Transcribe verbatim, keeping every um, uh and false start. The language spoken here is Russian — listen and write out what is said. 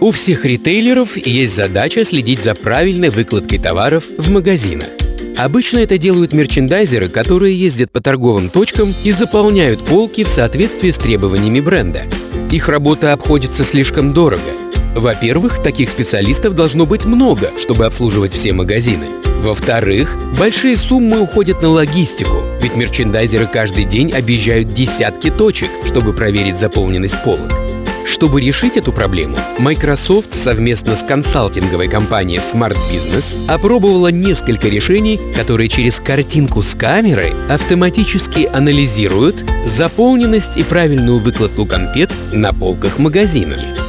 У всех ритейлеров есть задача следить за правильной выкладкой товаров в магазинах. Обычно это делают мерчендайзеры, которые ездят по торговым точкам и заполняют полки в соответствии с требованиями бренда. Их работа обходится слишком дорого. Во-первых, таких специалистов должно быть много, чтобы обслуживать все магазины. Во-вторых, большие суммы уходят на логистику, ведь мерчендайзеры каждый день объезжают десятки точек, чтобы проверить заполненность полок. Чтобы решить эту проблему, Microsoft совместно с консалтинговой компанией Smart Business опробовала несколько решений, которые через картинку с камерой автоматически анализируют заполненность и правильную выкладку конфет на полках магазина.